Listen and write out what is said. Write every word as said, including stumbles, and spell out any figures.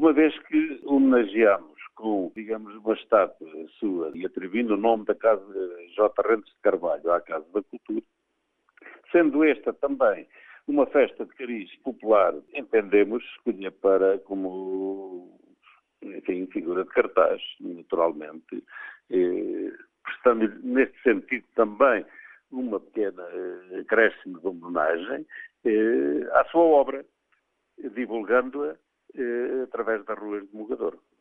uma vez que homenageamos com, digamos, uma estátua sua e atribuindo o nome da Casa J. Rentes de Carvalho à Casa da Cultura, sendo esta também uma festa de cariz popular, entendemos, escolher para como, enfim, figura de cartaz, naturalmente, eh, prestando neste sentido também uma pequena eh, acréscimo de homenagem eh, à sua obra, divulgando-a eh, através das ruas de Mogador.